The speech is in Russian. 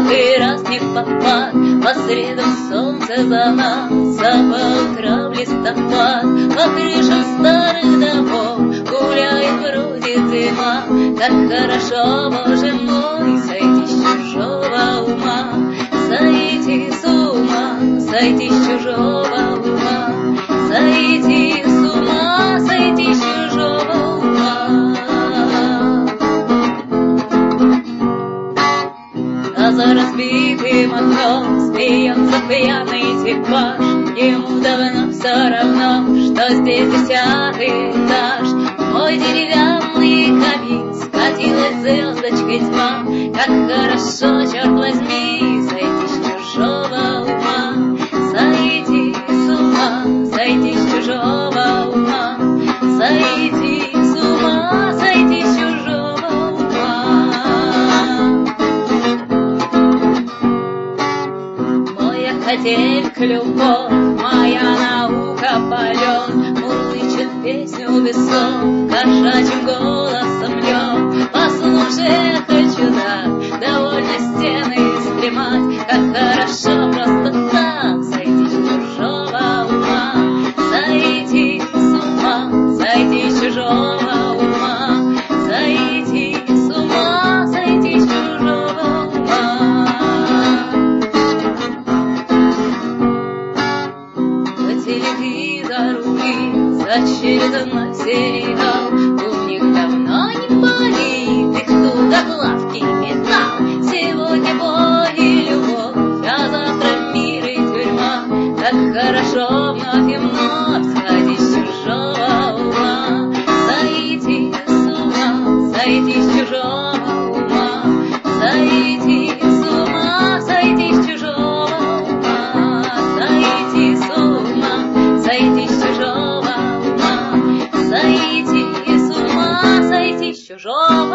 10-й раз не попад, по средам солнце за нас, а по утрам листопад, по крышам старых домов гуляет вроде дыма. Как хорошо, Боже мой, сойти с чужого ума, сойти с ума, сойти с чужого ума, сойти с ума, сойти с чужого ума. А за разбитым окном смеется пьяный типаж. Ему давно все равно, что здесь 10-й этаж. Мой деревянный камин скатилась звездочкой тьма. Как хорошо, черт возьми, сойти с чужого ума, сойти с ума, сойти с чужого ума, сойти с ума, сойти с чужого ума. Мой академик любовь, моя наука полет, мурлычет песню без слов, кошачьим голосом льет. Послушай, хочу так, довольно стены стремать. Как хорошо просто так сойти с чужого ума, сойти с ума, сойти с чужого ума, сойти с ума, сойти с чужого ума. По телевизору очередной сериал, у них давно не болит, их туда главки металл. Сегодня бой и любовь, а завтра мир и тюрьма. Как хорошо вновь и вновь сходить с чужого ума, сойти с ума, сойти с чужого ума, сойти с ума, сойти с чужого ума, сойти с ума, сойти с чужого ума, сойти с ума, сойти с чужого